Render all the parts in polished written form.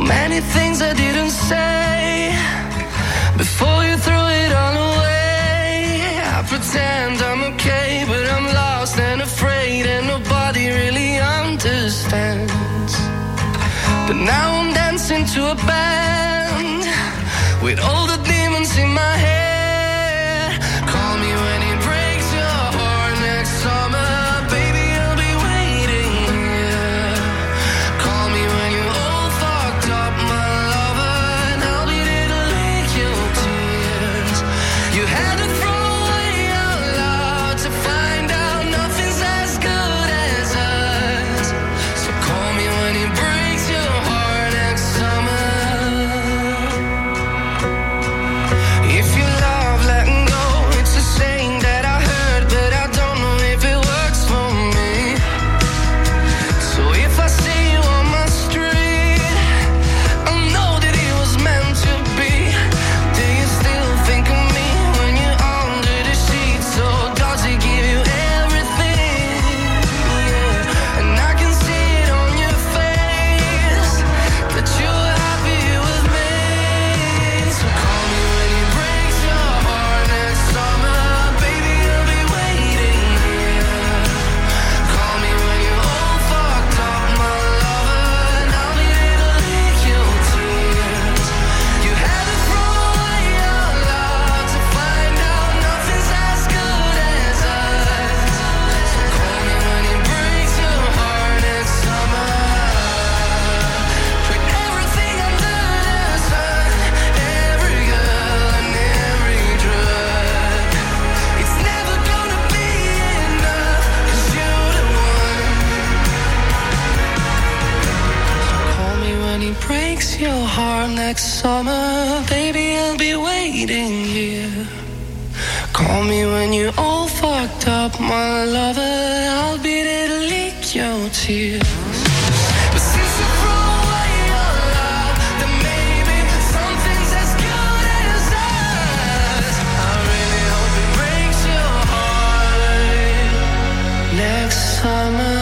many things I didn't say before you threw it all away. I pretend I'm okay, but I'm lost and afraid, and nobody really understands. But now I'm dancing to a band with all the demons in my head. Call me when it breaks your heart next summer. Next summer, baby, I'll be waiting here. Call me when you're all fucked up, my lover. I'll be there to lick your tears. But since you threw away your love, then maybe something's as good as us. I really hope it breaks your heart next summer.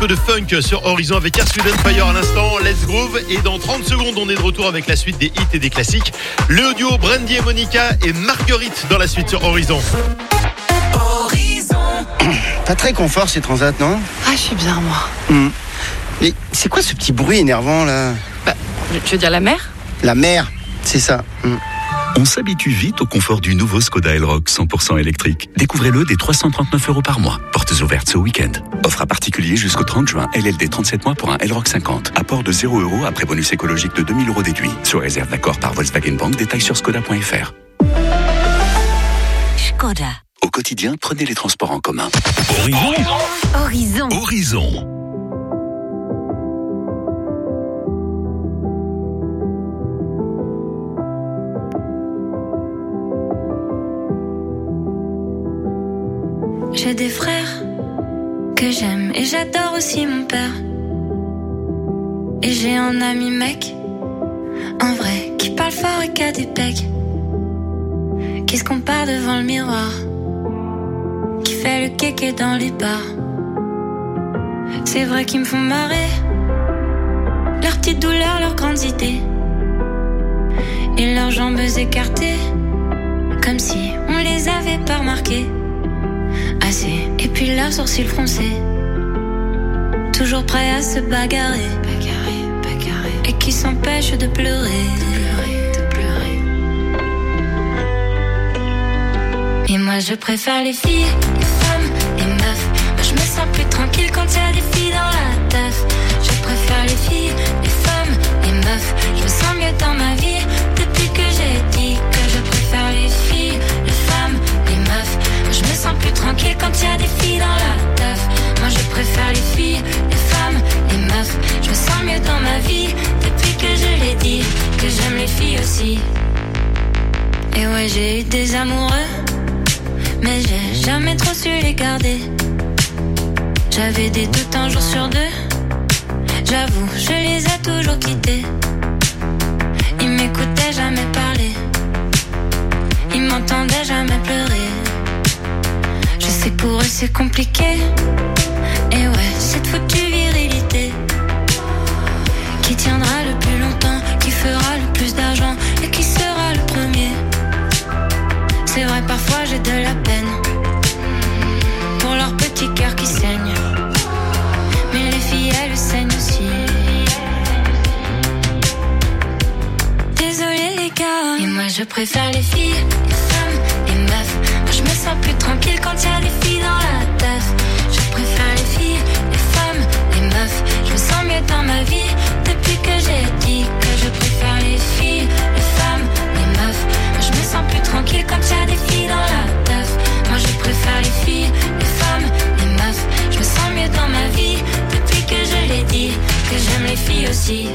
peu de funk sur Horizon avec Earth, Wind & Fire à l'instant, Let's Groove. Et dans 30 secondes, on est de retour avec la suite des hits et des classiques. Le duo Brandy et Monica et Marguerite dans la suite sur Horizon. Pas très confort ces transats, non? Ah, je suis bien, moi. Mais c'est quoi ce petit bruit énervant là? Bah, tu veux dire la mer? La mer, c'est ça. On s'habitue vite au confort du nouveau Skoda Elroq 100% électrique. Découvrez-le dès 339 € par mois. Portes ouvertes ce week-end. Offre à particulier jusqu'au 30 juin. LLD 37 mois pour un Elroq 50. Apport de 0 € après bonus écologique de 2000 € déduit. Sur réserve d'accord par Volkswagen Bank. Détails sur skoda.fr. Skoda. Au quotidien, prenez les transports en commun. Horizon. Horizon. J'ai des frères que j'aime et j'adore aussi mon père. Et j'ai un ami mec, un vrai, qui parle fort et qui a des pecs, qui se compare devant le miroir, qui fait le kéké dans les bars. C'est vrai qu'ils me font marrer, leurs petites douleurs, leurs grandes idées, et leurs jambes écartées, comme si on les avait pas remarquées. Assez, et puis leurs sourcils froncés, toujours prêts à se bagarrer, et qui s'empêchent de pleurer. Et moi je préfère les filles, les femmes, les meufs. Moi je me sens plus tranquille quand y a des filles dans la teuf. Je préfère les filles, les femmes, les meufs. Je me sens mieux dans ma vie depuis que j'ai dit que je préfère les filles, les femmes, les meufs. Je me sens plus tranquille quand y a des filles dans la teuf. Moi je préfère les filles, les femmes, les meufs. Je me sens mieux dans ma vie depuis que je l'ai dit, que j'aime les filles aussi. Et ouais, j'ai eu des amoureux, mais j'ai jamais trop su les garder. J'avais des doutes un jour sur deux, j'avoue, je les ai toujours quittés. Ils m'écoutaient jamais parler, ils m'entendaient jamais pleurer. Je sais que pour eux c'est compliqué, et ouais, cette foutue virilité qui tiendra le plus longtemps, qui fera le plus d'argent et qui sera le premier. C'est vrai, parfois j'ai de la peine pour leur petit cœur qui saigne, mais les filles elles saignent aussi. Désolée les gars, et moi je préfère les filles, les femmes, les meufs. Moi je me sens plus tranquille quand y a des filles dans la teuf. Je préfère les filles, les femmes, les meufs. Je me sens mieux dans ma vie depuis que j'ai dit que je préfère les filles, les femmes, les meufs. Moi je me sens plus tranquille quand y a des filles dans la teuf. Moi je préfère les filles, les femmes, les meufs. Je me sens mieux dans ma vie depuis que je l'ai dit, que j'aime les filles aussi.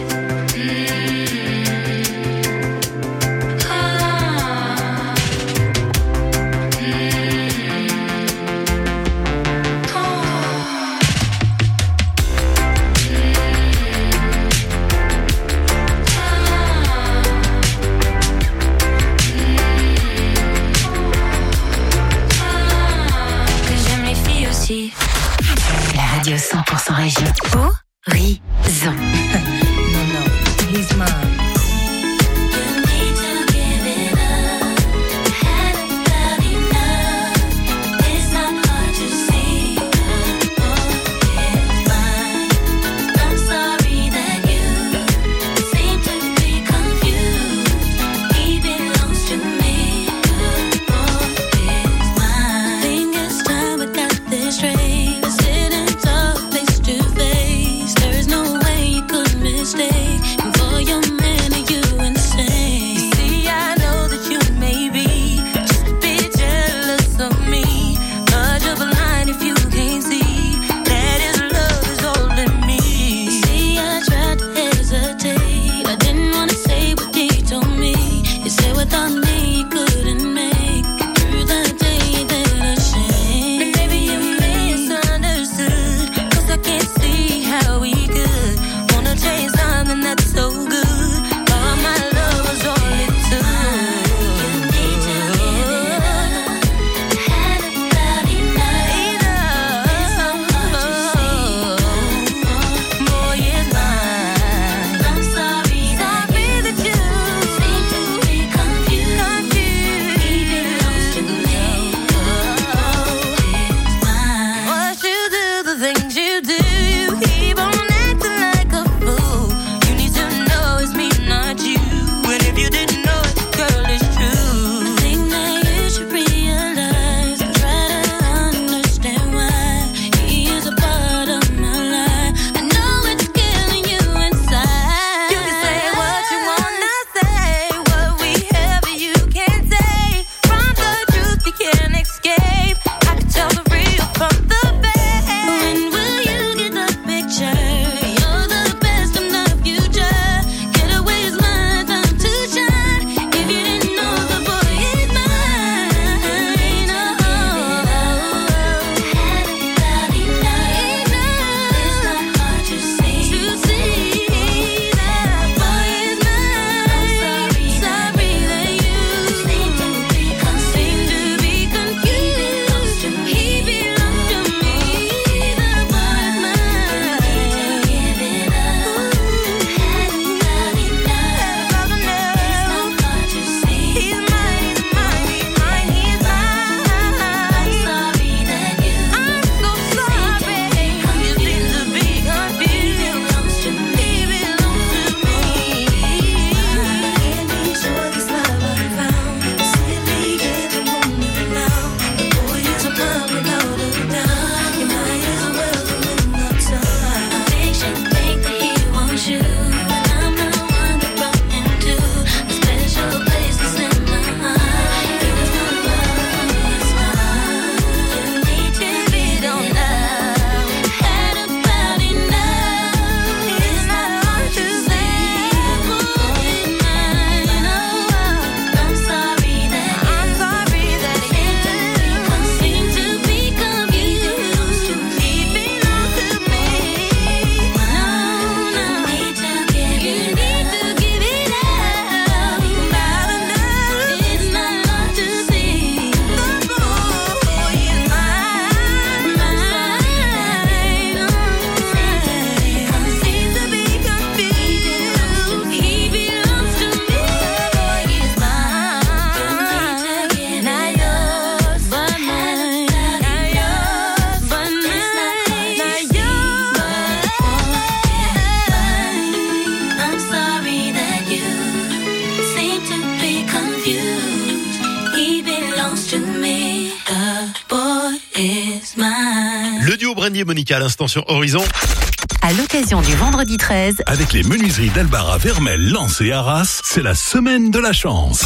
Brendy et Monica à l'instant sur Horizon. À l'occasion du vendredi 13, avec les menuiseries d'Albara, Vermel, Lens et Arras, c'est la semaine de la chance.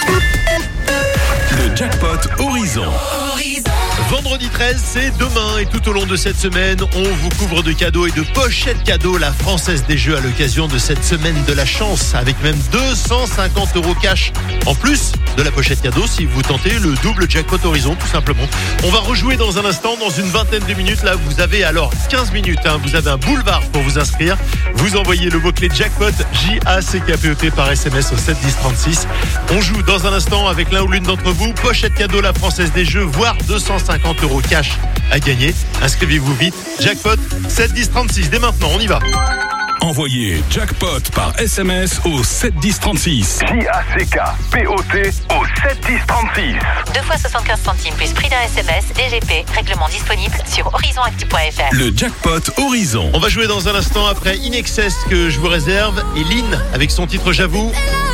Le jackpot Horizon. Vendredi 13, c'est demain et tout au long de cette semaine, on vous couvre de cadeaux et de pochettes cadeaux. La Française des Jeux à l'occasion de cette semaine de la chance avec même 250 € cash en plus de la pochette cadeau si vous tentez le double jackpot Horizon tout simplement. On va rejouer dans un instant, dans une vingtaine de minutes. Là, vous avez alors 15 minutes. Vous avez un boulevard pour vous inscrire. Vous envoyez le mot-clé jackpot JACKPOT par SMS au 7 10 36. On joue dans un instant avec l'un ou l'une d'entre vous. Pochette cadeau La Française des Jeux, voire 250 € cash à gagner. Inscrivez-vous vite. Jackpot 7 10 36. Dès maintenant, on y va. Envoyez jackpot par SMS au 7 10 36. JACKPOT au 7 10 36. 2 fois 75 centimes plus prix d'un SMS, DGP, règlement disponible sur horizonactu.fr. Le jackpot Horizon. On va jouer dans un instant après In Excess que je vous réserve et Lynn avec son titre J'avoue.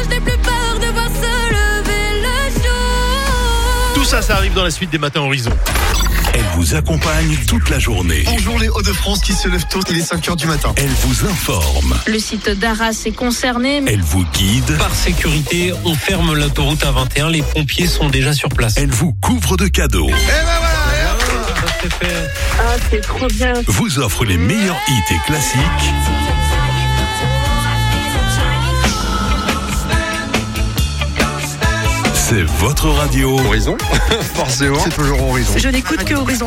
Tout ça, ça arrive dans la suite des Matins Horizon. Elle vous accompagne toute la journée. Bonjour les Hauts-de-France qui se lèvent tôt, il est 5h du matin. Elle vous informe. Le site d'Arras est concerné. Elle vous guide. Par sécurité, on ferme l'autoroute A21. Les pompiers sont déjà sur place. Elle vous couvre de cadeaux. Ah, c'est trop bien. Vous offre les meilleurs hits et classiques. C'est votre radio. Horizon, forcément, c'est toujours Horizon. Je n'écoute que Horizon.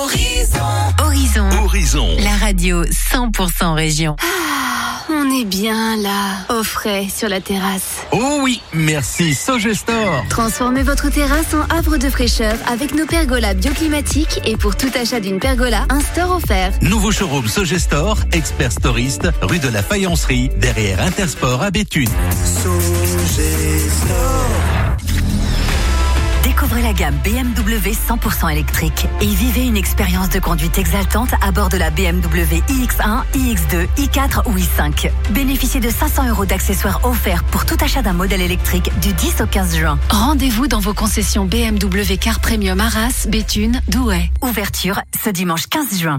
Horizon, la radio 100% région. On est bien là, au frais sur la terrasse. Oh oui, merci Sogestore. Transformez votre terrasse en havre de fraîcheur avec nos pergolas bioclimatiques et pour tout achat d'une pergola, un store offert. Nouveau showroom Sogestore, expert storiste, rue de la Faïencerie, derrière Intersport à Béthune. Découvrez la gamme BMW 100% électrique et vivez une expérience de conduite exaltante à bord de la BMW iX1, iX2, i4 ou i5. Bénéficiez de 500 € d'accessoires offerts pour tout achat d'un modèle électrique du 10 au 15 juin. Rendez-vous dans vos concessions BMW Car Premium Arras, Béthune, Douai. Ouverture ce dimanche 15 juin.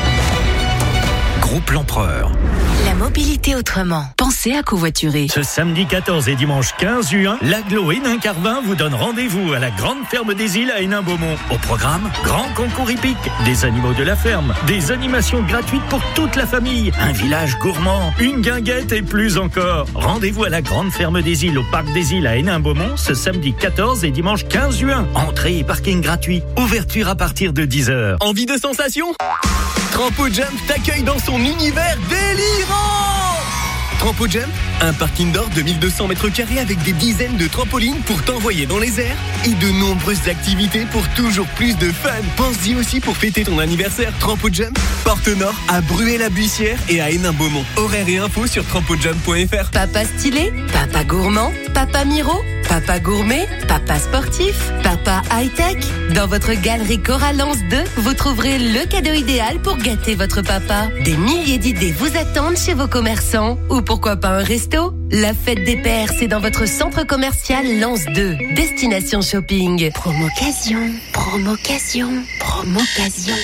Groupe L'Empereur. La mobilité autrement. Pensez à covoiturer. Ce samedi 14 et dimanche 15 juin, l'Aglo Hénin-Carvin vous donne rendez-vous à la Grande Ferme des Îles à Hénin-Beaumont. Au programme, grand concours hippique, des animaux de la ferme, des animations gratuites pour toute la famille, un village gourmand, une guinguette et plus encore. Rendez-vous à la Grande Ferme des Îles au Parc des Îles à Hénin-Beaumont ce samedi 14 et dimanche 15 juin. Entrée et parking gratuit. Ouverture à partir de 10h. Envie de sensation ? Trampo Jump t'accueille dans son univers délirant. Trampo Jump, un parking d'or de 1200 mètres carrés avec des dizaines de trampolines pour t'envoyer dans les airs et de nombreuses activités pour toujours plus de fun. Pense-y aussi pour fêter ton anniversaire. Trampo Jump, Porte Nord, à Bruay-la-Buissière et à Hénin-Beaumont. Horaires et infos sur trampojump.fr. Papa stylé, papa gourmand, papa miro, papa gourmet, papa sportif, papa high-tech. Dans votre galerie Corallance 2, vous trouverez le cadeau idéal pour gâter votre papa. Des milliers d'idées vous attendent chez vos commerçants. Ou pourquoi pas un resto ? La fête des pères, c'est dans votre centre commercial Lens 2. Destination shopping. Promocation, promocation, promocation.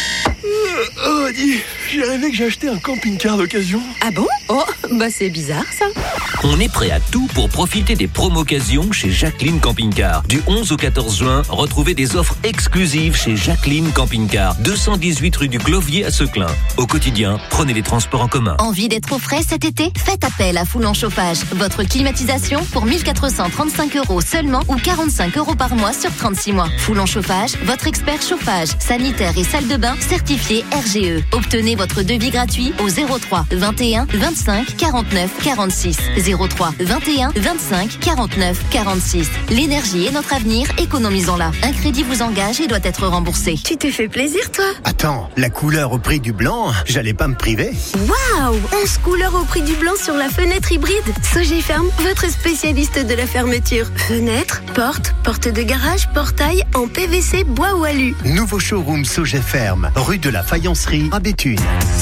Oh, dis, j'ai rêvé que j'ai acheté un camping-car d'occasion. Ah bon ? Oh, bah c'est bizarre ça. On est prêt à tout pour profiter des promocations chez Jacqueline Camping Car. Du 11 au 14 juin, retrouvez des offres exclusives chez Jacqueline Camping Car. 218 rue du Clovier à Seclin. Au quotidien, prenez les transports en commun. Envie d'être au frais cet été ? Faites appel à Foulon Chauffage. Votre climatisation pour 1435 € seulement ou 45 € par mois sur 36 mois. Foulon Chauffage, votre expert chauffage, sanitaire et salle de bain certifié RGE. Obtenez votre devis gratuit au 03 21 25 49 46. 03 21 25 49 46. L'énergie est notre avenir, économisons-la. Un crédit vous engage et doit être remboursé. Tu t'es fait plaisir, toi ? Attends, la couleur au prix du blanc, j'allais pas me priver. Waouh ! 11 couleurs au prix du blanc sur la fenêtre hybride. Sogéferme, votre spécialiste de la fermeture. Fenêtre, porte de garage, portail en PVC, bois ou alu. Nouveau showroom Sogéferme, rue de la Faïencerie à Béthune.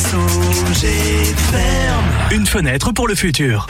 Sogéferme. Une fenêtre pour le futur.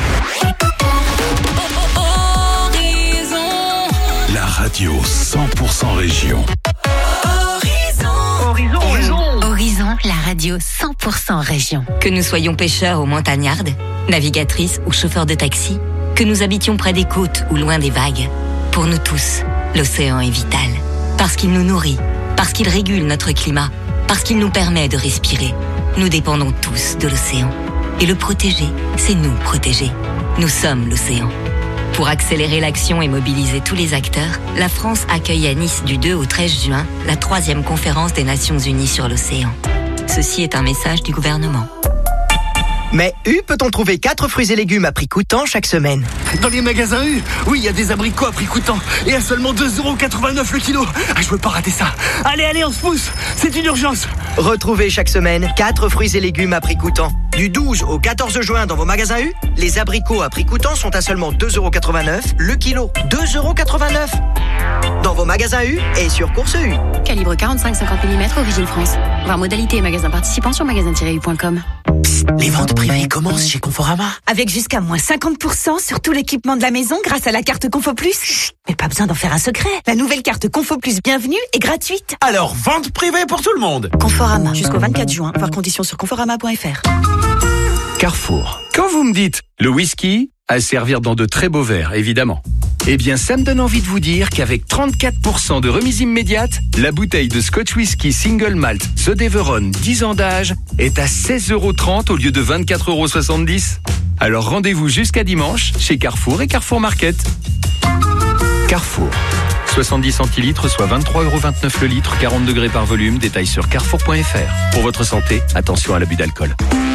La radio 100% région. Horizon, la radio 100% région. Que nous soyons pêcheurs ou montagnardes, navigatrices ou chauffeurs de taxi, que nous habitions près des côtes ou loin des vagues, pour nous tous, l'océan est vital. Parce qu'il nous nourrit, parce qu'il régule notre climat, parce qu'il nous permet de respirer. Nous dépendons tous de l'océan. Et le protéger, c'est nous protéger. Nous sommes l'océan. Pour accélérer l'action et mobiliser tous les acteurs, la France accueille à Nice du 2 au 13 juin la 3e conférence des Nations Unies sur l'océan. Ceci est un message du gouvernement. Mais U peut-on trouver 4 fruits et légumes à prix coûtant chaque semaine? Dans les magasins U, oui, il y a des abricots à prix coûtant et à seulement 2,89€ le kilo. Ah, je veux pas rater ça. Allez, on se pousse, c'est une urgence. Retrouvez chaque semaine 4 fruits et légumes à prix coûtant. Du 12 au 14 juin dans vos magasins U, les abricots à prix coûtant sont à seulement 2,89€ le kilo. 2,89€ dans vos magasins U et sur Course U. Calibre 45-50 mm, origine France. Voir modalité et magasins participants sur magasin-u.com. Les ventes privées commencent chez Conforama. Avec jusqu'à moins 50% sur tout l'équipement de la maison grâce à la carte Confo Plus. Chut, mais pas besoin d'en faire un secret. La nouvelle carte Confo Plus Bienvenue est gratuite. Alors, vente privée pour tout le monde. Conforama, jusqu'au 24 juin. Voir conditions sur conforama.fr. Carrefour. Quand vous me dites le whisky, à servir dans de très beaux verres, évidemment. Eh bien, ça me donne envie de vous dire qu'avec 34% de remise immédiate, la bouteille de Scotch Whisky Single Malt The Deveron 10 ans d'âge est à 16,30€ au lieu de 24,70€. Alors rendez-vous jusqu'à dimanche chez Carrefour et Carrefour Market. Carrefour. 70 centilitres, soit 23,29€ le litre, 40 degrés par volume. Détail sur carrefour.fr. Pour votre santé, attention à l'abus d'alcool.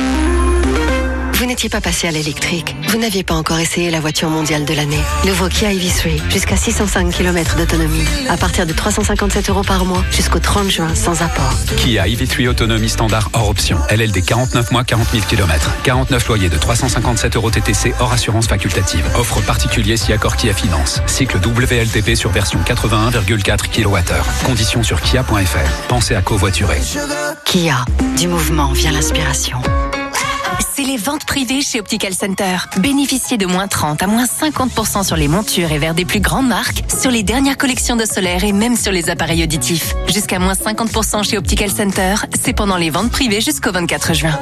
Vous n'étiez pas passé à l'électrique. Vous n'aviez pas encore essayé la voiture mondiale de l'année. Nouveau Kia EV3, jusqu'à 605 km d'autonomie. À partir de 357€ par mois, jusqu'au 30 juin, sans apport. Kia EV3 autonomie standard hors option. LLD 49 mois, 40 000 km. 49 loyers de 357€ TTC hors assurance facultative. Offre particulier si accord Kia Finance. Cycle WLTP sur version 81,4 kWh. Conditions sur kia.fr. Pensez à covoiturer. Kia, du mouvement vient l'inspiration. C'est les ventes privées chez Optical Center. Bénéficiez de moins 30 à moins 50% sur les montures et verres des plus grandes marques, sur les dernières collections de solaire et même sur les appareils auditifs. Jusqu'à moins 50% chez Optical Center, c'est pendant les ventes privées jusqu'au 24 juin.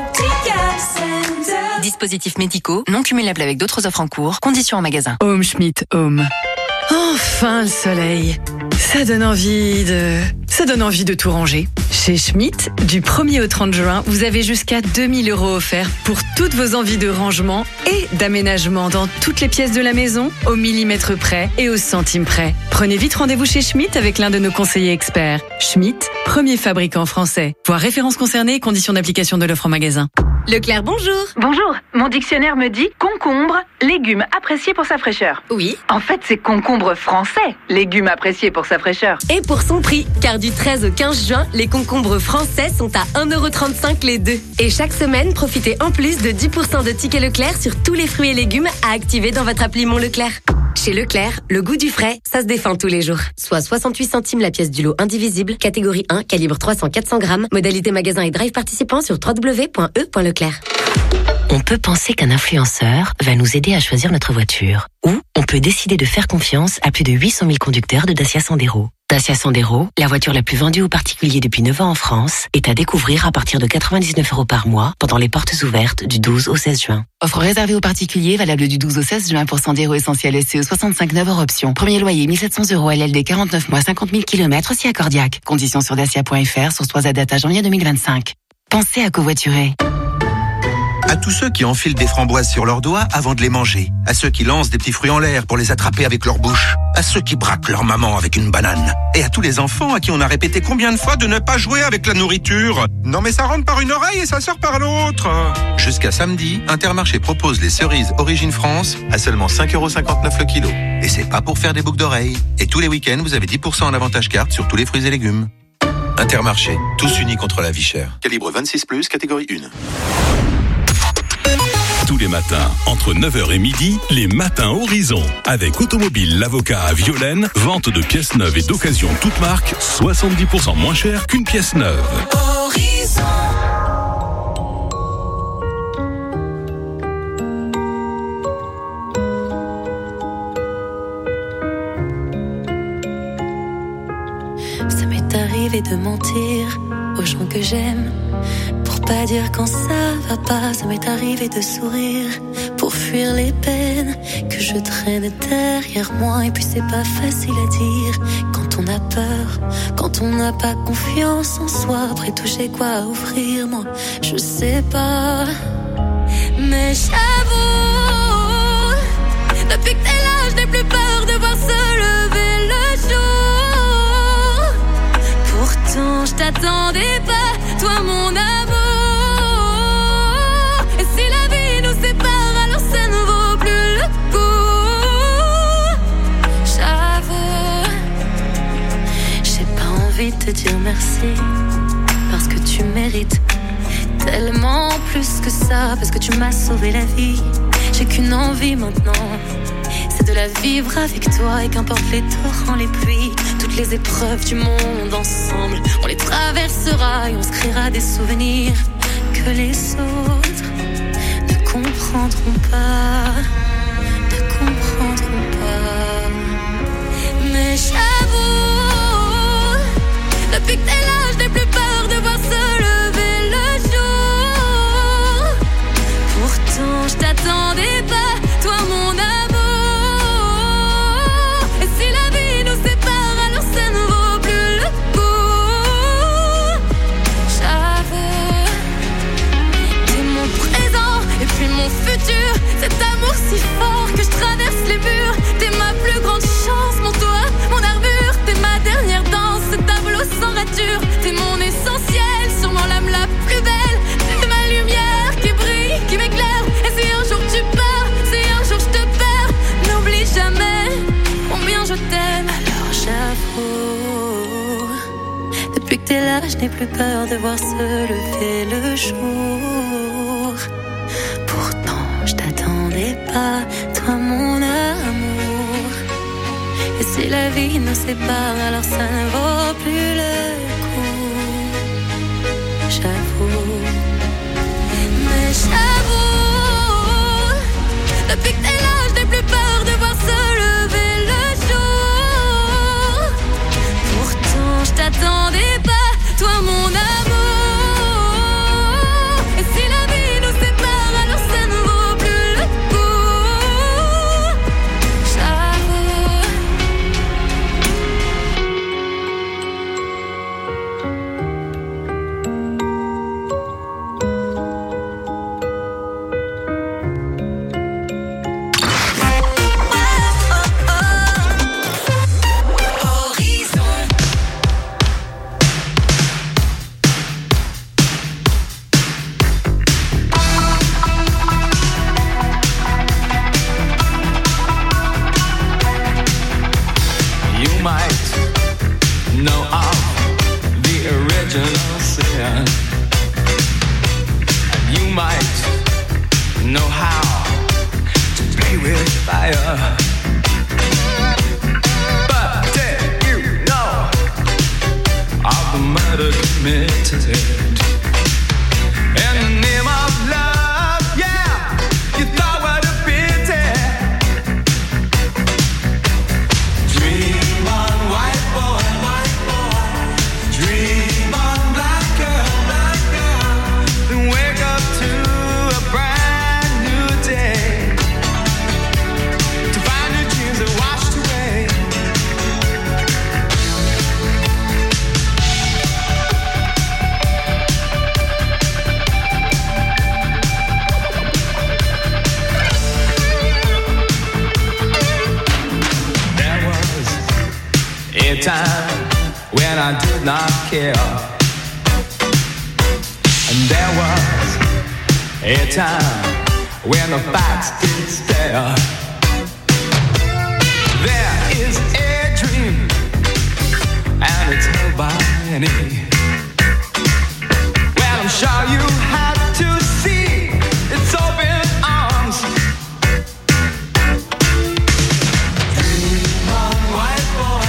Dispositifs médicaux, non cumulables avec d'autres offres en cours, conditions en magasin. Home Schmidt Home. Enfin le soleil. Ça donne envie de tout ranger. Chez Schmidt, du 1er au 30 juin, vous avez jusqu'à 2 000 € offerts pour toutes vos envies de rangement et d'aménagement dans toutes les pièces de la maison, au millimètre près et au centime près. Prenez vite rendez-vous chez Schmidt avec l'un de nos conseillers experts. Schmidt, premier fabricant français. Voir références concernées et conditions d'application de l'offre en magasin. Leclerc, bonjour. Bonjour, mon dictionnaire me dit concombre, légume apprécié pour sa fraîcheur. Oui. En fait, c'est concombre français, légume apprécié pour sa fraîcheur. Et pour son prix, car du 13 au 15 juin, les concombres français sont à 1,35€ les deux. Et chaque semaine, profitez en plus de 10% de tickets Leclerc sur tous les fruits et légumes à activer dans votre appli Mon Leclerc. Chez Leclerc, le goût du frais, ça se défend tous les jours. Soit 68 centimes la pièce du lot indivisible, catégorie 1, calibre 300-400 grammes, modalité magasin et drive participant sur www.e.leclerc. On peut penser qu'un influenceur va nous aider à choisir notre voiture. Ou on peut décider de faire confiance à plus de 800 000 conducteurs de Dacia Sandero. Dacia Sandero, la voiture la plus vendue aux particuliers depuis 9 ans en France, est à découvrir à partir de 99€ par mois pendant les portes ouvertes du 12 au 16 juin. Offre réservée aux particuliers, valable du 12 au 16 juin pour Sandero Essentiel SCE 65 hors option. Premier loyer 1700€ LLD 49 mois 50 000 km si accordiaque. Conditions sur dacia.fr, source 3 à date à janvier 2025. Pensez à covoiturer. À tous ceux qui enfilent des framboises sur leurs doigts avant de les manger. À ceux qui lancent des petits fruits en l'air pour les attraper avec leur bouche. À ceux qui braquent leur maman avec une banane. Et à tous les enfants à qui on a répété combien de fois de ne pas jouer avec la nourriture. Non mais ça rentre par une oreille et ça sort par l'autre. Jusqu'à samedi, Intermarché propose les cerises Origine France à seulement 5,59€ le kilo. Et c'est pas pour faire des boucles d'oreilles. Et tous les week-ends, vous avez 10% en avantage carte sur tous les fruits et légumes. Intermarché, tous unis contre la vie chère. Calibre 26+, catégorie 1. Tous les matins, entre 9h et midi, les matins Horizon. Avec Automobile l'Avocat à Violaine, vente de pièces neuves et d'occasion toute marque, 70% moins cher qu'une pièce neuve. Horizon. Ça m'est arrivé de mentir aux gens que j'aime. Pour pas dire quand ça va pas, ça m'est arrivé de sourire. Pour fuir les peines que je traîne derrière moi. Et puis c'est pas facile à dire quand on a peur, quand on n'a pas confiance en soi. Après tout j'ai quoi à offrir, moi je sais pas. Mais j'avoue, depuis que t'es là, je n'ai plus peur de voir se lever le jour. Pourtant je t'attendais pas, toi mon amour. Et si la vie nous sépare, alors ça ne vaut plus le coup. J'avoue, j'ai pas envie de te dire merci, parce que tu mérites tellement plus que ça, parce que tu m'as sauvé la vie. J'ai qu'une envie maintenant, c'est de la vivre avec toi. Et qu'importe les torrents, les pluies, toutes les épreuves du monde, ensemble on les traversera et on se créera des souvenirs que les autres ne comprendront pas, ne comprendront pas. Mais j'avoue, depuis que t'es là, je n'ai plus peur de voir se lever le jour. Pourtant je t'attendais pas, toi mon amour. Et si la vie nous sépare, alors ça ne vaut plus le coup. J'avoue, t'es mon présent et puis mon futur. Cet amour si fort que je traverse les murs. T'es ma plus grande chance, mon toit, mon armure. T'es ma dernière danse, ce tableau sans rature. T'es mon essentiel, sûrement l'âme la plus belle. T'es ma lumière qui brille, qui m'éclaire. Et si un jour tu pars, si un jour je te perds, n'oublie jamais combien je t'aime. Alors j'avoue, depuis que t'es là, je n'ai plus peur de voir se lever le jour. Pourtant je t'attendais pas, toi mon amour. Et si la vie nous sépare, alors ça ne vaut plus le coup. J'avoue, mais j'avoue, depuis que t'es là, je n'ai plus peur de voir se lever le jour. Pourtant je t'attendais pas, toi mon amour. Et si la vie nous sépare, alors ça ne vaut plus le coup. J'avoue. You might know of the original sin, and you might know how to play with fire. But did you know of the murder committed in the name of love? Yeah, you thought what a pity. Dream on, white boy, dream on, black girl, then wake up to a brand new day, to find your dreams are washed away. There was a time when I did not care, and there was a time when the facts did stare. There is a dream, and it's held by many. Well, I'm sure you had to see its open arms. Dream on, white boy,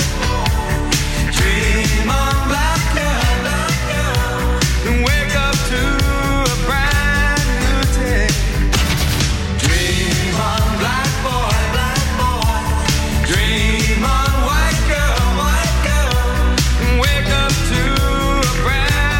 dream on, black girl, and wake up to a brand new day. Dream on, black boy, dream on, white girl, and wake up to a brand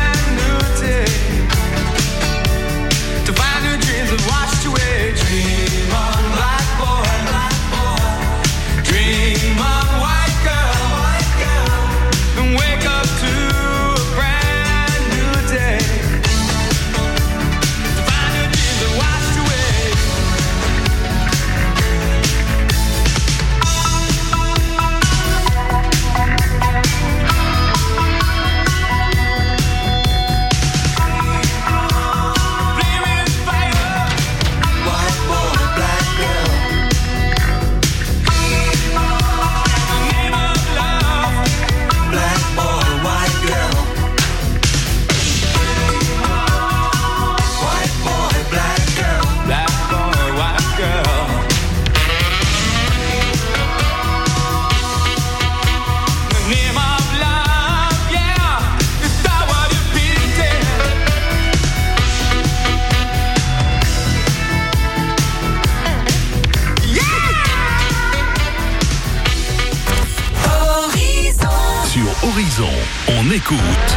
Horizon, on écoute.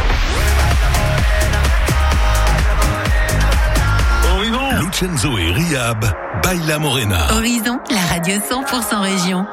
Lucenzo et Rihab, Baila Morena. Horizon, la radio 100% région.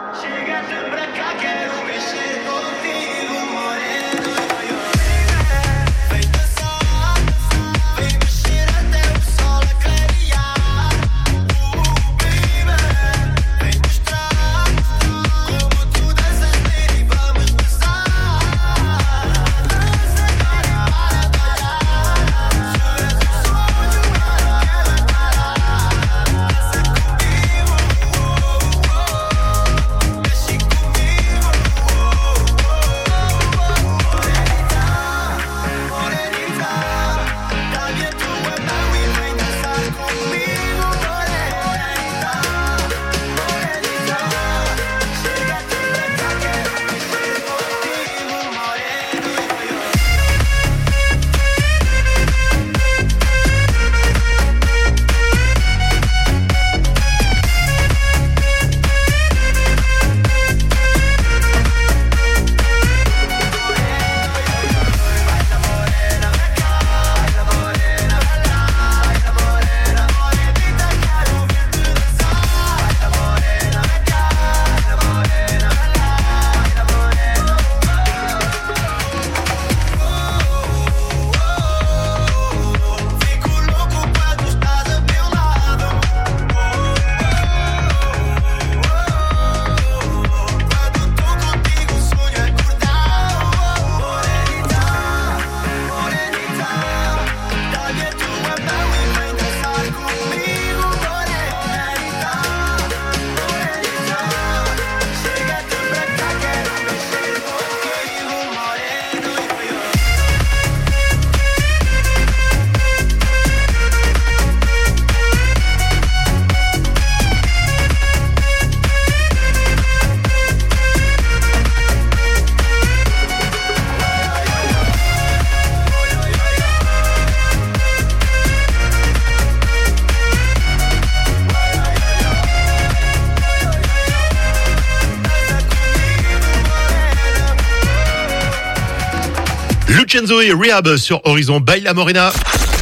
Lucenzo et Rihab sur Horizon Baila Morena.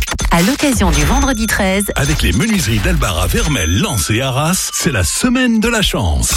À l'occasion du vendredi 13, avec les menuiseries d'Albara, Vermel, Lens et Arras, c'est la semaine de la chance.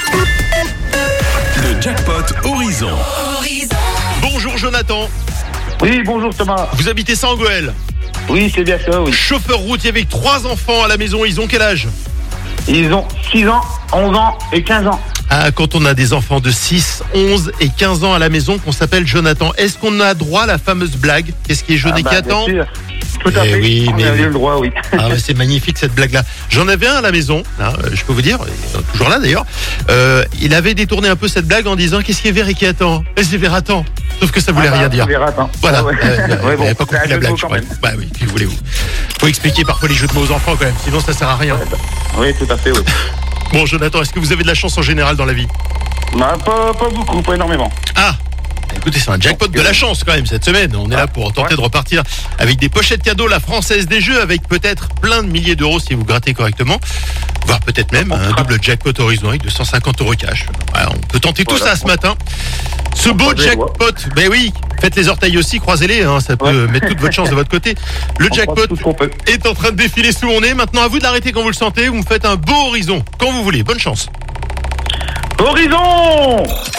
Le jackpot Horizon. Bonjour Jonathan. Oui, bonjour Thomas. Vous habitez Saint-Goël? Oui, c'est bien ça, oui. Chauffeur routier avec 3 enfants à la maison, ils ont quel âge? Ils ont 6 ans, 11 ans et 15 ans. Ah, quand on a des enfants de 6, 11 et 15 ans à la maison qu'on s'appelle Jonathan, est-ce qu'on a droit à la fameuse blague? Qu'est-ce qui est jaune et qui attend? Tout à fait, oui, on a eu le droit, oui. Ah, c'est magnifique cette blague-là. J'en avais un à la maison, hein, je peux vous dire, il est toujours là d'ailleurs. Il avait détourné un peu cette blague en disant qu'est-ce qui est vert et qui attend? C'est Vératant. Sauf que ça voulait rien dire. Voilà. Ouais, vous n'avez pas c'est compris la blague, je crois. Bah oui, que voulez-vous? Faut expliquer parfois les jeux de mots aux enfants quand même, sinon ça sert à rien. Oui, tout à fait, oui. Bon, Jonathan, est-ce que vous avez de la chance en général dans la vie? Bah, pas beaucoup, pas énormément. Ah, écoutez, c'est un jackpot de la chance quand même cette semaine. On est là pour tenter de repartir avec des pochettes cadeaux, la Française des Jeux, avec peut-être plein de milliers d'euros si vous grattez correctement. Voire peut-être même un double jackpot Horizon avec 250 euros cash. Voilà, on peut tenter tout ça ce matin. Ce beau jackpot, ben oui, faites les orteils aussi, croisez-les, hein, ça peut mettre toute votre chance de votre côté. Le jackpot est en train de défiler sous mon nez. Maintenant, à vous de l'arrêter quand vous le sentez. Vous me faites un beau Horizon quand vous voulez. Bonne chance. Horizon!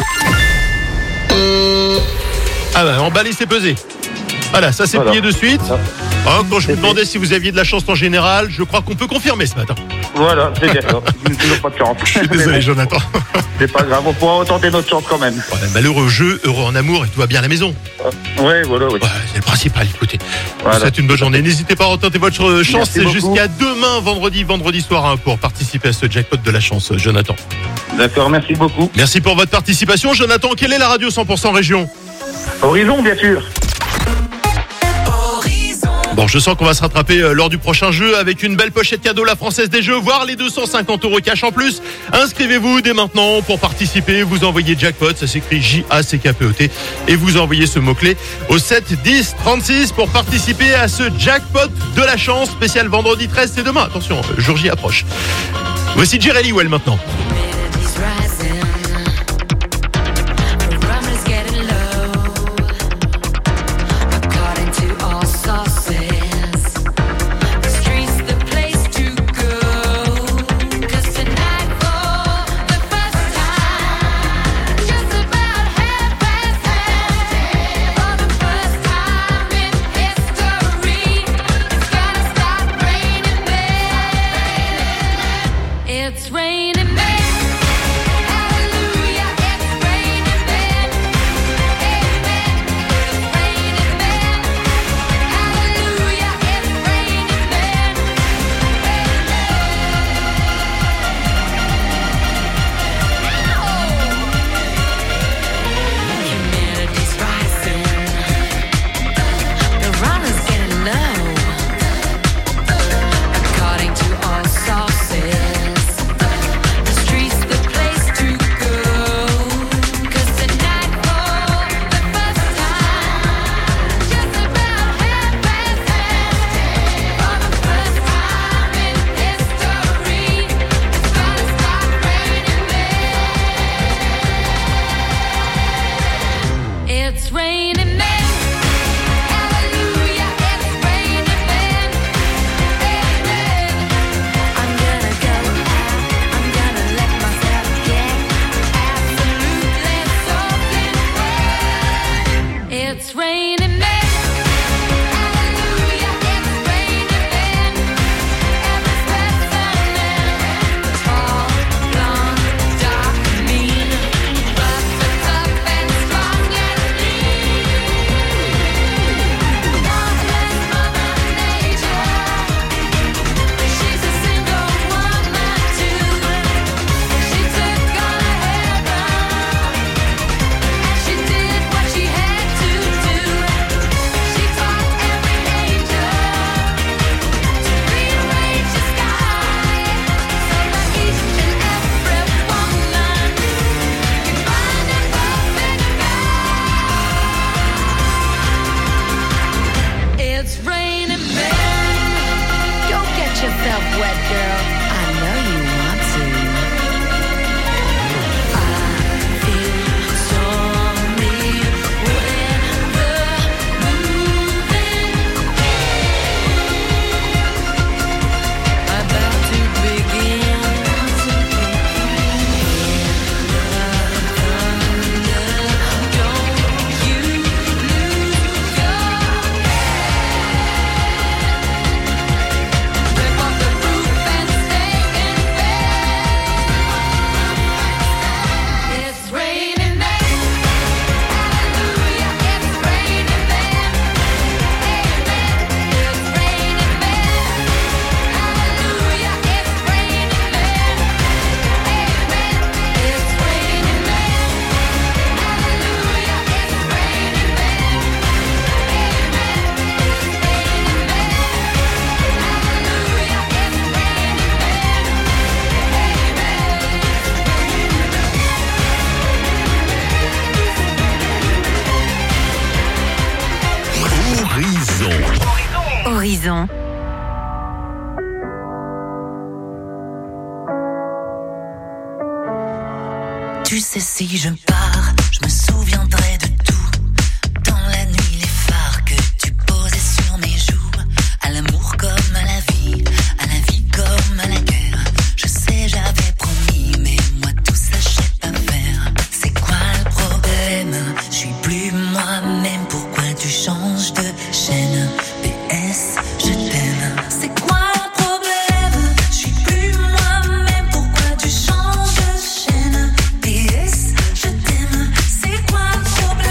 Ah bah, emballé, c'est pesé. Voilà, ça c'est plié de suite. Oh, quand je vous demandais si vous aviez de la chance en général, je crois qu'on peut confirmer ce matin. Voilà, c'est bien ça. Toujours pas de chance. Je suis désolé, Jonathan. C'est pas grave, on pourra tenter notre chance quand même. Ouais, malheureux jeu, heureux en amour et tout va bien à la maison. Ouais, voilà, oui. Ouais, c'est le principal, écoutez. Voilà. C'est une bonne journée. N'hésitez pas à retenter votre chance. Merci C'est beaucoup. jusqu'à demain, vendredi soir, hein, pour participer à ce jackpot de la chance, Jonathan. D'accord, merci beaucoup. Merci pour votre participation. Jonathan, quelle est la radio 100% région? Horizon, bien sûr. Bon, je sens qu'on va se rattraper lors du prochain jeu avec une belle pochette cadeau, la Française des Jeux, voire les 250 euros cash en plus. Inscrivez-vous dès maintenant pour participer. Vous envoyez jackpot, ça s'écrit J-A-C-K-P-O-T, et vous envoyez ce mot-clé au 7 10 36 pour participer à ce jackpot de la chance spécial vendredi 13. C'est demain. Attention, jour J approche. Voici Jerry Well maintenant. It's raining men. Hallelujah, it's raining men. Amen. I'm gonna go out. I'm gonna let myself get absolutely soaking wet. It's raining men. It's raining men. Go get yourself wet, girl. I know you want to. I feel stormy weather moving. About to begin. Don't you lose your rip off the roof and stay in bed. It's raining men. Hallelujah, it's raining men. Amen. It's raining men. Hallelujah, it's raining men. Amen. It's raining men. Hallelujah, it's raining men. Horizon. Tu sais, si je pars, je me souviendrai de tout. Dans la nuit, les phares que tu posais sur mes joues. À l'amour comme à la vie comme à la guerre. Je sais, j'avais promis, mais moi tout ça, je sais pas faire. C'est quoi le problème? Je suis plus moi-même, pourquoi tu changes de chaîne? PS, je t'aime. C'est quoi le problème? Je suis plus moi-même, pourquoi tu changes de chaîne? PS, je t'aime. C'est quoi le problème?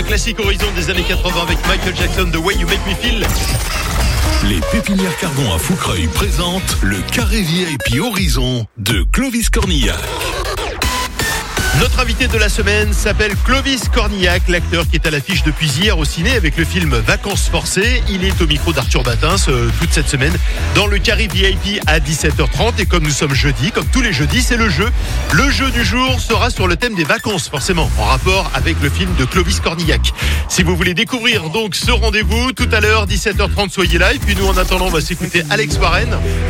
classique Horizon des années 80 avec Michael Jackson, The Way You Make Me Feel. Les Pépinières Cardon à Foucreuil présentent le carré VIP Horizon de Clovis Cornillac. Notre invité de la semaine s'appelle Clovis Cornillac, l'acteur qui est à l'affiche depuis hier au ciné avec le film Vacances forcées. Il est au micro d'Arthur Batins toute cette semaine dans le carré VIP à 17h30. Et comme nous sommes jeudi, comme tous les jeudis, c'est le jeu. Le jeu du jour sera sur le thème des vacances, forcément, en rapport avec le film de Clovis Cornillac. Si vous voulez découvrir donc ce rendez-vous, tout à l'heure, 17h30, soyez là. Et puis nous, en attendant, on va s'écouter Alex Warren.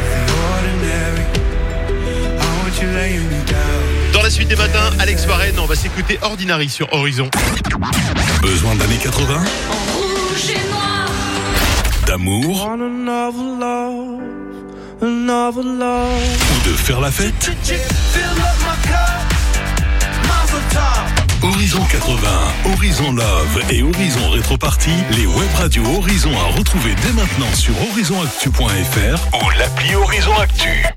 Dans la suite des matins, Alex Warren, on va s'écouter Ordinary sur Horizon. Besoin d'années 80 ? D'amour ? Ou de faire la fête ? Horizon 80, Horizon Love et Horizon Rétroparty, les web radios Horizon à retrouver dès maintenant sur horizonactu.fr ou l'appli Horizon Actu.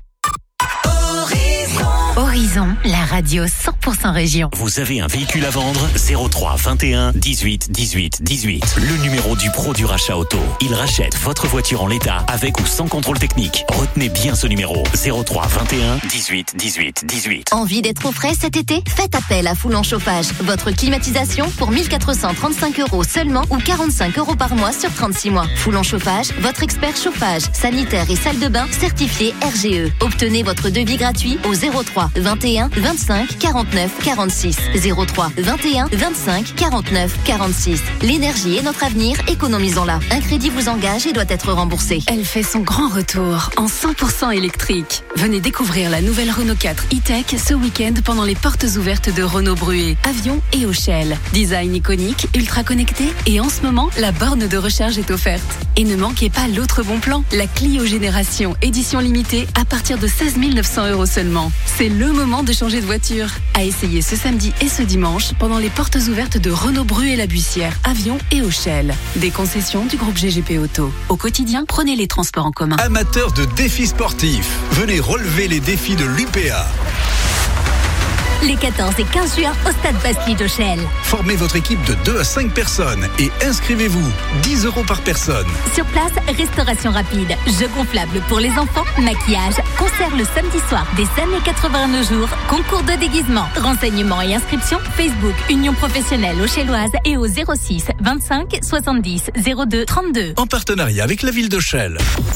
Horizon, la radio 100% région. Vous avez un véhicule à vendre? 03 21 18 18 18. Le numéro du pro du rachat auto. Il rachète votre voiture en l'état, avec ou sans contrôle technique. Retenez bien ce numéro. 03 21 18 18 18. Envie d'être au frais cet été? Faites appel à Foulon Chauffage. Votre climatisation pour 1435 € seulement ou 45 € par mois sur 36 mois. Foulon Chauffage, votre expert chauffage, sanitaire et salle de bain certifié RGE. Obtenez votre devis gratuit au 03 21 25 49 46. 03 21 25 49 46. L'énergie est notre avenir, économisons-la. Un crédit vous engage et doit être remboursé. Elle fait son grand retour en 100% électrique. Venez découvrir la nouvelle Renault 4 e-Tech ce week-end pendant les portes ouvertes de Renault Bruet, Avion et Auchel. Design iconique, ultra connecté et en ce moment, la borne de recharge est offerte. Et ne manquez pas l'autre bon plan, la Clio Génération édition limitée à partir de 16 900 € seulement. C'est le moment de changer de voiture. À essayer ce samedi et ce dimanche pendant les portes ouvertes de Renault Bruet-la-Bussière, Avion et Auchel. Des concessions du groupe GGP Auto. Au quotidien, prenez les transports en commun. Amateurs de défis sportifs, venez relever les défis de l'UPA. Les 14 et 15 juin au Stade Bastille d'Auchel. Formez votre équipe de 2 à 5 personnes et inscrivez-vous. 10 € par personne. Sur place, restauration rapide, jeux gonflables pour les enfants, maquillage, concert le samedi soir des années 89 jours, concours de déguisement. Renseignements et inscriptions, Facebook, Union professionnelle auchelloise et au 06 25 70 02 32. En partenariat avec la ville d'Auchel.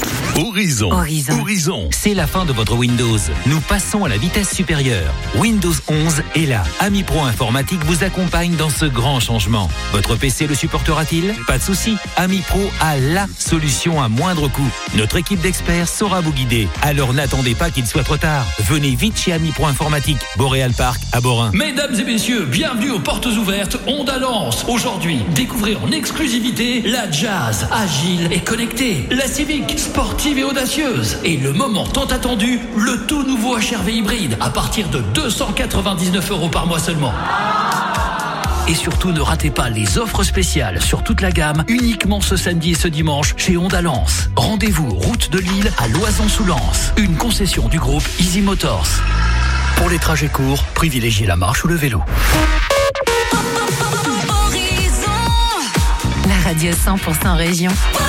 Horizon. C'est la fin de votre Windows. Nous passons à la vitesse supérieure. Windows 11 est là. Ami Pro Informatique vous accompagne dans ce grand changement. Votre PC le supportera-t-il? Pas de souci. Ami Pro a la solution à moindre coût. Notre équipe d'experts saura vous guider. Alors n'attendez pas qu'il soit trop tard. Venez vite chez Ami Pro Informatique, Boréal Park à Borin. Mesdames et messieurs, bienvenue aux portes ouvertes Honda Lance. Aujourd'hui, découvrez en exclusivité la Jazz, agile et connectée, la Civic, sportive et audacieuse, et le moment tant attendu, le tout nouveau HR-V hybride à partir de 299 € par mois seulement. Et surtout, ne ratez pas les offres spéciales sur toute la gamme, uniquement ce samedi et ce dimanche chez Honda Lance. Rendez-vous route de Lille à Loison-sous-Lens, une concession du groupe Easy Motors. Pour les trajets courts, privilégiez la marche ou le vélo. La radio 100% région.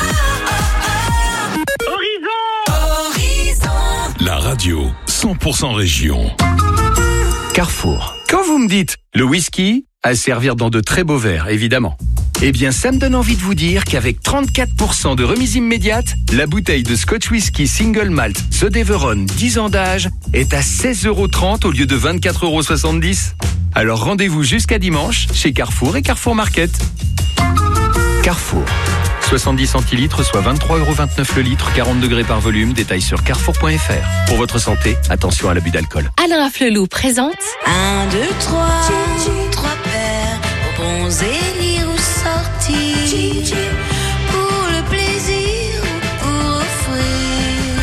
La radio 100% région. Carrefour. Quand vous me dites le whisky, à servir dans de très beaux verres, évidemment. Eh bien, ça me donne envie de vous dire qu'avec 34% de remise immédiate, la bouteille de Scotch Whisky Single Malt The Deveron 10 ans d'âge est à 16,30 € au lieu de 24,70 €. Alors rendez-vous jusqu'à dimanche chez Carrefour et Carrefour Market. Carrefour. 70 centilitres, soit 23,29 € le litre, 40 degrés par volume. Détail sur carrefour.fr. Pour votre santé, attention à l'abus d'alcool. Alain Flelou présente 1, 2, 3, 3 paires, bons élire ou sortir, pour le plaisir ou pour offrir. cet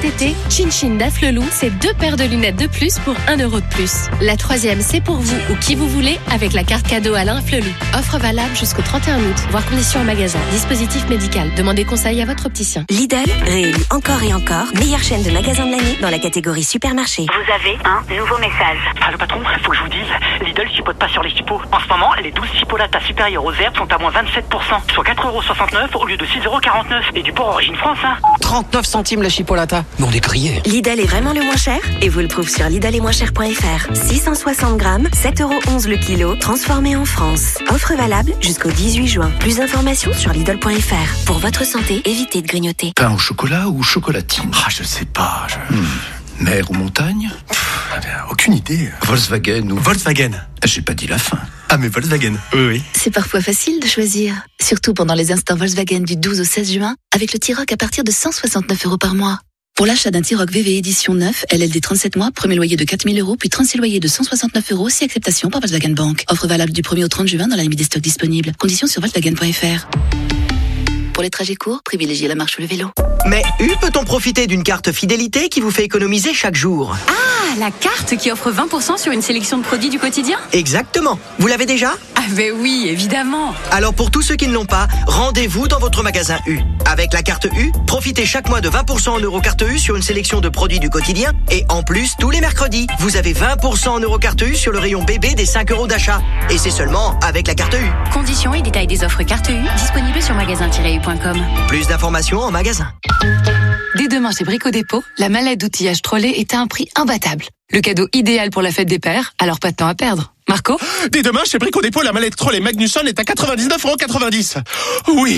Cet été, Chin Chin d'Afflelou, c'est 2 paires de lunettes de plus pour 1 euro de plus. La troisième, c'est pour vous ou qui vous voulez avec la carte cadeau Alain Afflelou. Offre valable jusqu'au 31 août. Voir conditions en magasin. Dispositif médical. Demandez conseil à votre opticien. Lidl, réélu encore et encore, meilleure chaîne de magasins de l'année dans la catégorie supermarché. Vous avez un nouveau message. Allô patron, faut que je vous dise, Lidl chipote pas sur les chipots. En ce moment, les 12 chipolatas supérieurs aux herbes sont à moins 27%, soit 4,69€ au lieu de 6,49€. Et du port origine France, hein. 39 centimes la chipolata. Mais on est grillés. Lidl est vraiment le moins cher et vous le prouve sur lidlesetmoincher.fr. 660 grammes, 7,11€ le kilo, transformé en France. Offre valable jusqu'au 18 juin. Plus d'informations sur lidl.fr. Pour votre santé, évitez de grignoter. Pain au chocolat ou chocolatine? Je sais pas. Mer ou montagne? Aucune idée. Volkswagen ou... Volkswagen. J'ai pas dit la fin. Ah mais Volkswagen, oui. C'est parfois facile de choisir. Surtout pendant les instants Volkswagen du 12 au 16 juin, avec le T-Roc à partir de 169€ par mois. Pour l'achat d'un T-Roc VV édition 9, LLD 37 mois, premier loyer de 4000€, puis 36 loyers de 169€, si acceptation par Volkswagen Bank. Offre valable du 1er au 30 juin dans la limite des stocks disponibles. Conditions sur Volkswagen.fr. Pour les trajets courts, privilégiez la marche ou le vélo. Mais peut-on profiter d'une carte fidélité qui vous fait économiser chaque jour? Ah, la carte qui offre 20% sur une sélection de produits du quotidien? Exactement. Vous l'avez déjà? Ah ben oui, évidemment. Alors pour tous ceux qui ne l'ont pas, rendez-vous dans votre magasin U. Avec la carte U, profitez chaque mois de 20% en Eurocarte U sur une sélection de produits du quotidien. Et en plus, tous les mercredis, vous avez 20% en Eurocarte U sur le rayon bébé des 5€ d'achat. Et c'est seulement avec la carte U. Conditions et détails des offres carte U disponibles sur magasin-u.com. Plus d'informations en magasin. Dès demain chez Brico Dépôt, la mallette d'outillage Trolley est à un prix imbattable. Le cadeau idéal pour la fête des pères, alors pas de temps à perdre. Marco? Dès demain chez Brico Dépôt, la mallette Trolley Magnusson est à 99,90€. Oui,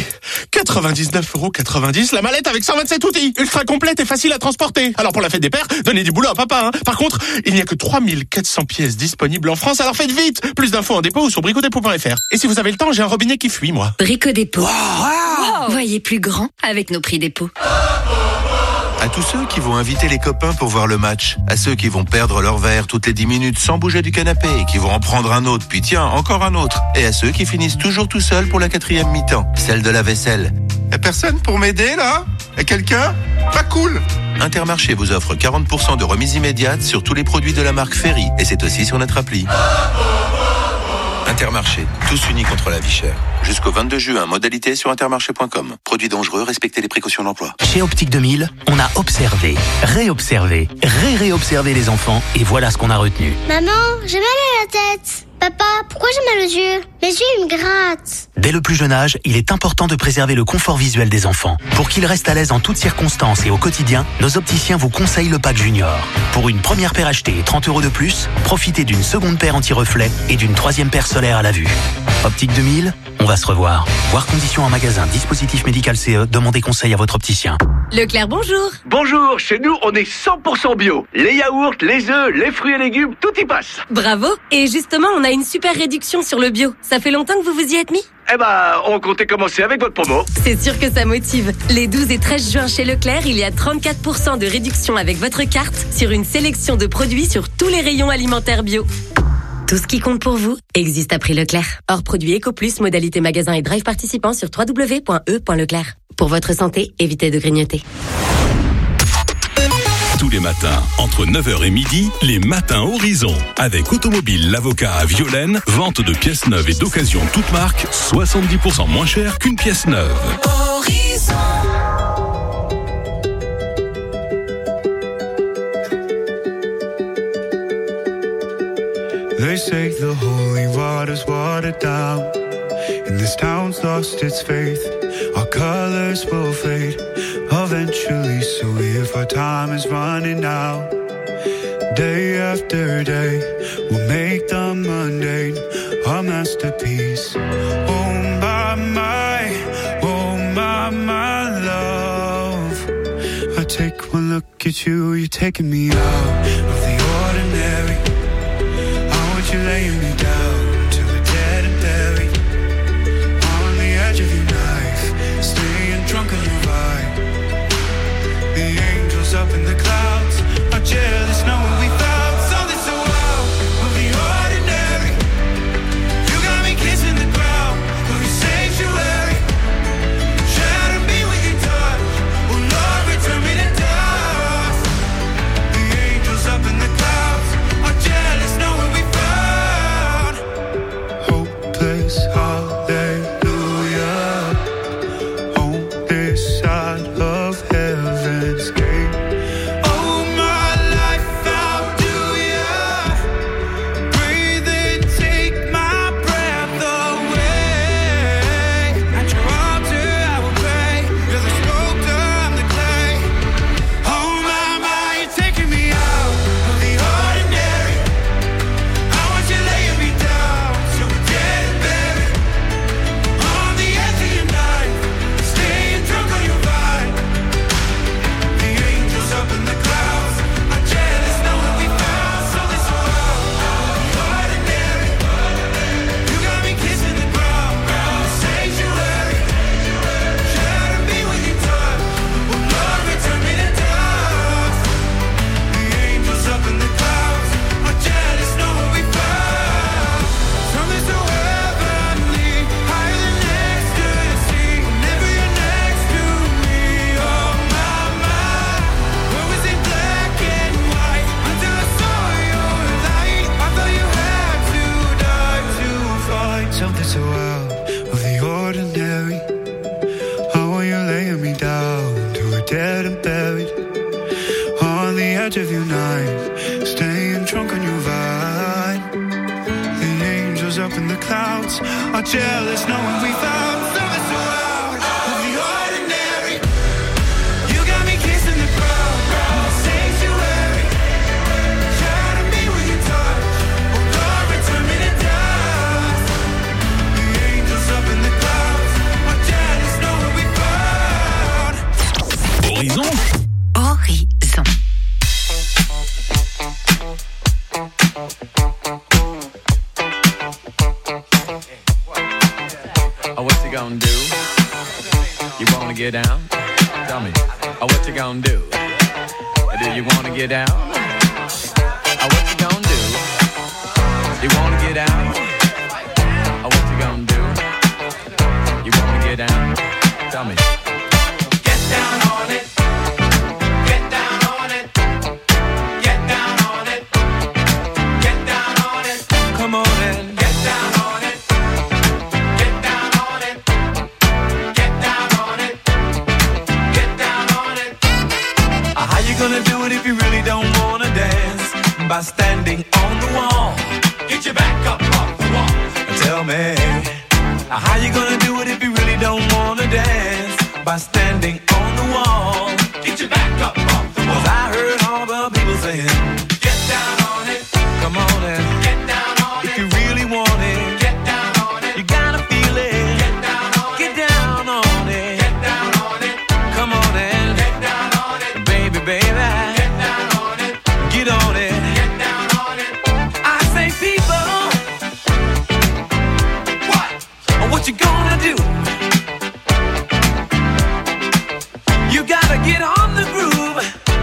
99,90€, la mallette avec 127 outils, ultra complète et facile à transporter. Alors pour la fête des pères, donnez du boulot à papa, hein. Par contre, il n'y a que 3400 pièces disponibles en France, alors faites vite. Plus d'infos en dépôt ou sur bricodépôt.fr. Et si vous avez le temps, j'ai un robinet qui fuit, moi. Brico Dépôt. Wow. Voyez plus grand avec nos prix dépôt. À tous ceux qui vont inviter les copains pour voir le match, à ceux qui vont perdre leur verre toutes les 10 minutes sans bouger du canapé et qui vont en prendre un autre, puis tiens, encore un autre, et à ceux qui finissent toujours tout seuls pour la 4e mi-temps, celle de la vaisselle. Y'a personne pour m'aider là? Y'a quelqu'un? Pas cool. Intermarché vous offre 40% de remise immédiate sur tous les produits de la marque Ferry, et c'est aussi sur notre appli. Intermarché, tous unis contre la vie chère. Jusqu'au 22 juin, modalité sur intermarché.com. Produits dangereux, respectez les précautions d'emploi. Chez Optique 2000, on a observé, réobservé, réobservé les enfants et voilà ce qu'on a retenu. Maman, j'ai mal à la tête. Papa, pourquoi j'ai mal aux yeux? Mes yeux, ils me grattent. Dès le plus jeune âge, il est important de préserver le confort visuel des enfants. Pour qu'ils restent à l'aise en toutes circonstances et au quotidien, nos opticiens vous conseillent le pack Junior. Pour une première paire achetée et 30€ de plus, profitez d'une seconde paire anti-reflet et d'une troisième paire solaire à la vue. Optique 2000, on va se revoir. Voir conditions en magasin, dispositif médical CE, demandez conseil à votre opticien. Leclerc, bonjour. Bonjour, chez nous, on est 100% bio. Les yaourts, les œufs, les fruits et légumes, tout y passe. Bravo. Et justement, on a une super réduction sur le bio. Ça fait longtemps que vous vous y êtes mis? Eh ben, on comptait commencer avec votre promo. C'est sûr que ça motive. Les 12 et 13 juin chez Leclerc, il y a 34% de réduction avec votre carte sur une sélection de produits sur tous les rayons alimentaires bio. Tout ce qui compte pour vous existe à prix Leclerc. Hors produit EcoPlus, modalité magasin et drive participant sur www.e.leclerc. Pour votre santé, évitez de grignoter. Tous les matins, entre 9h et midi, les matins Horizon. Avec Automobile l'avocat à Violaine, vente de pièces neuves et d'occasion toute marque, 70% moins cher qu'une pièce neuve. Horizon. They say the holy water's watered down, and this town's lost its faith. Our colors will fade eventually, so if our time is running out, day after day, we'll make the mundane our masterpiece. Oh my love, I take one look at you, you're taking me out of the ordinary. You're laying me down till we're dead and buried on the edge of your knife, staying drunk on your vibe. The angels up in the clouds are jealous knowing we found something so out of the ordinary. You got me kissing the ground of your sanctuary. Shatter me with your touch, oh Lord, return me to dust. up in the clouds are jealous knowing we found something so out of the ordinary. You got me kissing the ground, sanctuary. Trying to be with your touch, oh Lord, return me to dust. The angels up in the clouds are jealous knowing we found. Horizon. Horizon. Oh, what you gonna do? You wanna get down? Tell me. Oh, what you gonna do? Do you wanna get down? Oh, what you gonna do? You wanna get down? Oh, what you gonna do? You wanna get down? Tell me. Get down on it. Get down on it. Get down on it. Get down on it. Come on in. Get down on it. Get down on it. Get down on it. Get down on it. How you gonna do it if you really don't wanna dance? By standing on the wall. Get your back up off the wall. Tell me. How you gonna do it if you really don't wanna dance? By standing on the wall. Get your back up off the wall. 'Cause I heard all the people saying, Get down on it. come on in. Get down on If it. you really want it, Get down on it. you gotta feel it. Get down on it. Get down on it. Get down on it. Come on in. Get down on it. Baby, baby. Get down on it. Get on it. Get down on it. I say people, what you gonna do? You gotta get on the groove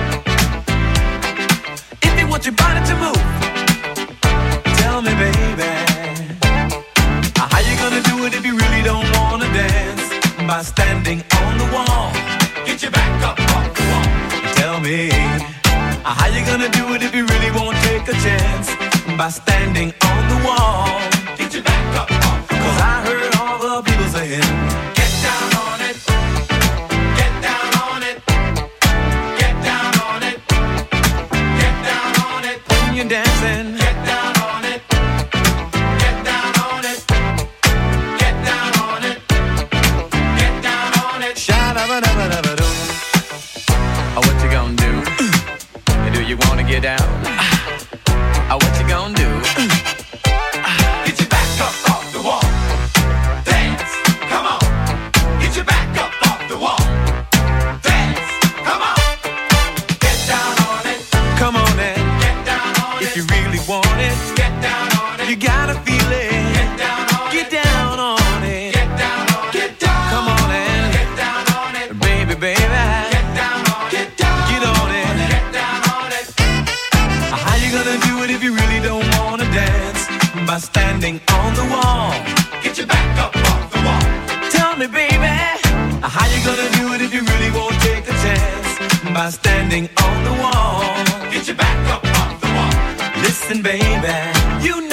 if you want your body to move. Tell me, baby, how you gonna do it if you really don't wanna dance? By standing on the wall. Get your back up off the wall. Tell me, how you gonna do it if you really won't take a chance? By standing on the wall. Get your back up off the wall. 'Cause I heard all the people saying, Get down on it. Get down on it. Get down on it. Get down on it. when you're dancing, Get down on it. Get down on it. Get down on it. Get down on it. sha-da-ba-da-ba-da-ba-doo. Oh, what you gonna do? Do you wanna get down? Oh, what you gonna do? Get your back up off the wall. Dance. Come on. Get your back up off the wall. Dance. Come on. Get down on it. Come on in. Get down on If it. you really want it, Get down on it. you gotta feel it. Get down on Get it. down on it. Get down on it. Get down. Come on in. Get down on it. Baby, baby. Get down on it. Get down. Get on it. Get down on it. How you gonna do it if you really don't wanna dance? By standing on the wall. Get your back up off the wall. Tell me, baby, how you gonna do it if you really won't take a chance? By standing on the wall. Get your back up off the wall. Listen, baby, you know